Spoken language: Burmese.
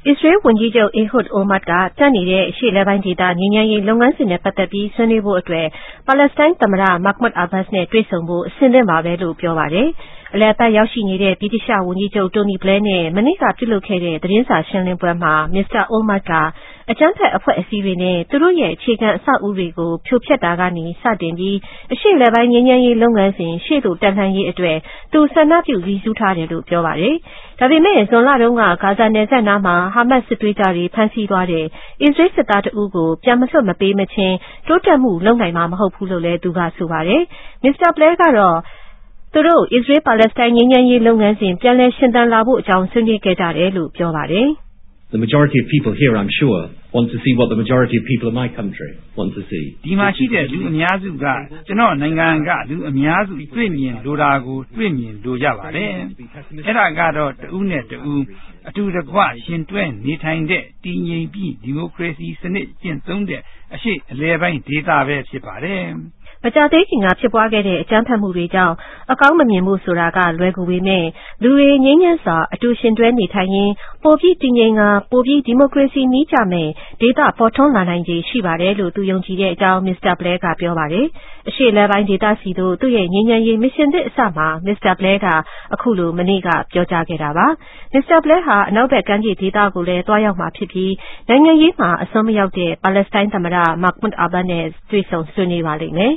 အစ္စရေးဝန်ကြီးချုပ် Ehud Olmert ကတပ်နေတဲ့အရှေ့အလယ်ပိုင်းဒေသငြိမ်းချမ်းရေးလုပ်ငန်းစဉ်နဲ့ပတ်သက်ပြီးဆွေးနွေးဖို့အတွက်ပါလက်စတိုင်းသမ္မတ Mahmoud Abbas နဲ့တွေ့ဆုံဖို့အဆင်သင့်ပါပဲလို့ပြောပါတယ်။အလယ်အပတ်ရောက်ရှိနေတဲ့ဗြိတိသျှဝန်ကြီးချုပ် Tony Blair နဲ့မနေ့ကပြုလုပ်ခဲ့တဲ့သတင်းစာရှင်းလင်းပွဲမှာမစ္စတာ Olmert ကအကြမ်းဖက်အဖွဲ့အစည်းတွေနဲ့သူတို့ရဲ့အခြေခံအဆောက်အဦတွေကိုဖြိုဖျက်တာကနေစတင်ပြီးအရှေ့အလယ်ပိုင်းငြိမ်းချမ်းရေးလုပ်ငန်းစဉ်ရှေ့သို့တက်လှမ်းရေးအတွက်သူဆန္ဒပြုရည်စူးထားတယ်လို့ပြောပါတယ်။ဒါပေမဲ့ဇွန်လတုန်းကဂါဇာနယ်စပ်နားမှာဟာမတ်စစ်သွေးကြွတွေဖမ်းဆီးသွားတဲ့အစ္စရေးစစ်သားတဦးကိုပြန်မလွှတ်မပေးမချင်းတိုးတက်မှုလုပ်နိုင်မှာမဟုတ်ဘူးလို့လည်းသူကဆိုပါတယ်။မစ္စတာ Blair ကတော့သူတို့အစ္စရေးပါလက်စတိုင်းငြိမ်းချမ်းရေးလုပ်ငန်းစဉ်ပြန်လည်ရှင်သန်လာဖို့အကြောင်းဆွေးနွေးခဲ့ကြတယ်လို့ပြောပါတယ်။ The majority of people here, I'm sure, want to see what the majority of people of my country want to see. ဒီမှာရှိတဲ့လူအများစုကကျွန်တော်နိုင်ငံကလူအများစုတွေ့မြင်လိုတာကိုတွေ့မြင်လိုကြပါတယ်။အဲ့ဒါကတော့တဦးနဲ့တဦးအတူတကွရှင်တွဲနေထိုင်တဲ့တည်ငြိမ်ပြီးဒီမိုကရေစီစနစ်ကျင့်သုံးတဲ့အရှိအလဲပိုင်းဒေသပဲဖြစ်ပါတယ်။မကြာသေးခင်ကဖြစ်ပွားခဲ့တဲ့အကြမ်းဖက်မှုတွေကြောင့်အကောင်းမမြင်မှုဆိုတာကလွယ်ကူပေမဲ့လူတွေငြိမ်းချမ်းစွာအတူရှင်တွဲနေထိုင်ရင်းပိုပြီးတည်ငြိမ်ကပိုပြီးဒီမိုကရေစီနည်းကျမဲ့ဒေသပေါ်ထွန်းလာနိုင်ခြေရှိပါတယ်လို့သူယုံကြည်တဲ့အကြောင်းမစ္စတာ Blair ကပြောပါတယ်။အရှေ့အလယ်ပိုင်းဒေသစီတို့သူ့ရဲ့ငြိမ်းချမ်းရေးမစ်ရှင်သစ်အစမှာမစ္စတာ Blair ကအခုလိုမနေ့ကပြောကြားခဲ့တာပါ။မစ္စတာ Blair ဟာအနောက်ဘက်ကမ်းခြေဒေသကိုလည်းတွားရောက်မှာဖြစ်ပြီးနိုင်ငံရေးမှာအစွန်းမရောက်တဲ့ပါလက်စတိုင်းသမ္မတ Mahmoud Abbas နဲ့တွေ့ဆုံဆွေးနွေးပါလိမ့်မယ်